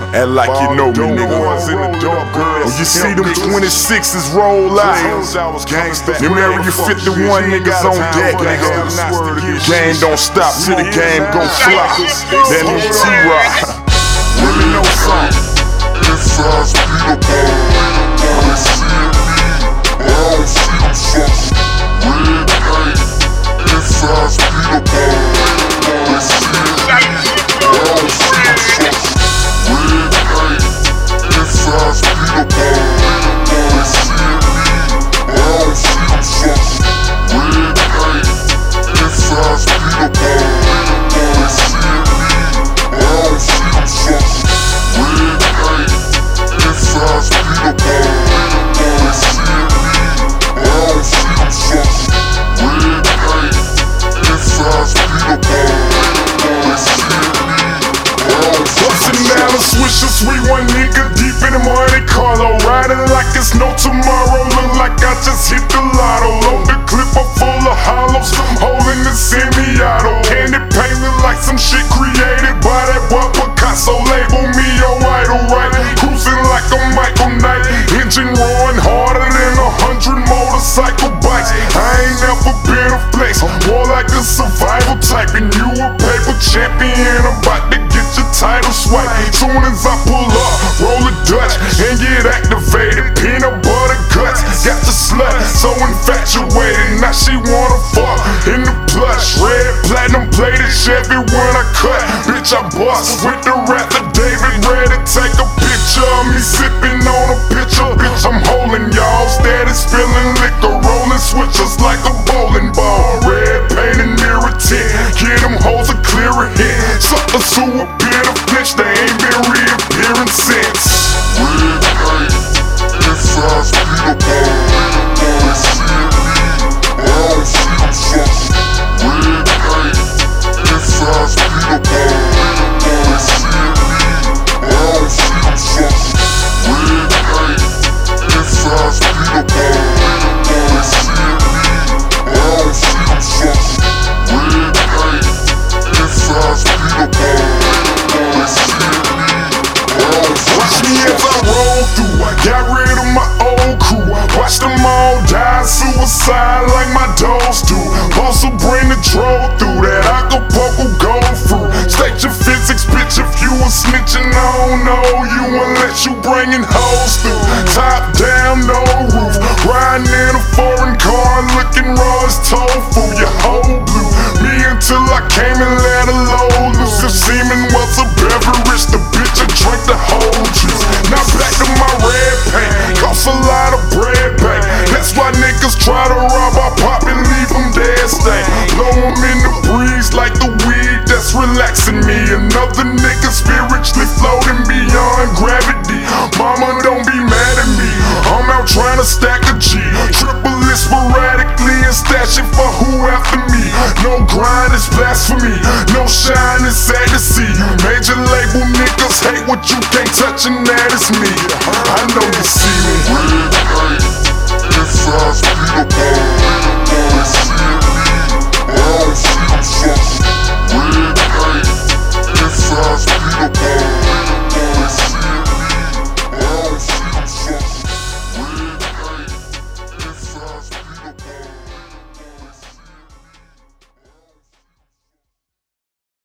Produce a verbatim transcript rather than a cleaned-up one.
Act like you know me, nigga. When you see them twenty-sixes roll out, them area fifty-one niggas on deck, nigga. Game don't stop till the game go fly. That new T-Rock. Let me know something. Inside's beat up all they see me, I don't see them suckers. Red paint, inside's beat up all they see me, I don't see them suckers. Red paint, inside's beat up all they see me, I don't see them suckers. Red paint, inside's beat up all they see me, I don't see them suckers. Red paint, inside's beat up all they see me, I don't see them suckers. Red paint, inside's beat up all they see me, I don't see them suckers. Now the swisher, sweet one nigga deep in the Monte Carlo, riding like it's no tomorrow. Look like I just hit the lotto. Load the clip up full of hollows, holding the semi-auto. Candy painted like some shit created by that boy Picasso. Label me your idol, right? Cruising like a Michael Knight, engine roaring harder than a hundred motorcycle bikes. I ain't never been a flex, more like a survival type. And you a paper champion, about to get your title swipe. Soon as I pull up, roll a Dutch and get activated. Peanut butter guts, got the slut so infatuated. Now she wanna fuck in the plush. Red platinum plated Chevy when I cut. Bitch, I bust with the Raptor David, ready to take a picture of me sipping on a pitcher. Bitch, I'm holding y'all, steady spilling liquor, rolling switches like a bowling ball. Red painted mirror tint, get them hoes a clearer hit. Suckers who appear to flinch, they ain't been reappearing since. Red paint, inside's beat up all they see me, I don't see them suckers. Red paint, inside's beat up all they see me, I don't see them suckers. Red paint, inside's beat up all they see me, I don't see them suckers. Red paint, inside's beat up all they see me, I don't see them suckers. Watch me as I roll through, I got rid of my old crew. Watch them all die, suicide like my dogs do. Also bring the troll through, that Acapulco go through. State your physics, bitch, if you a snitching, I don't know you unless you bringing hoes through. Top down, no roof, riding in a foreign car, looking raw as tofu. Your whole blue, me until I came and let a load loose. If semen was a beverage, the bitch I drank the whole juice. Now back to my red paint, cost a lot of bread back. That's why niggas try to rob our pop and leave them dead stank. Blow them in the breeze like the weed that's relaxing me. Another nigga spiritually floating beyond gravity. Mama, don't be mad at me, I'm out trying to stack a G. Triple it sporadically and stash it for who after me. No grind is blasphemy, no shine is sad to see. Major label niggas hate what you can't touch, and that is me. I know you see me. Red paint, inside's beat up all they see me, I don't see them suckers.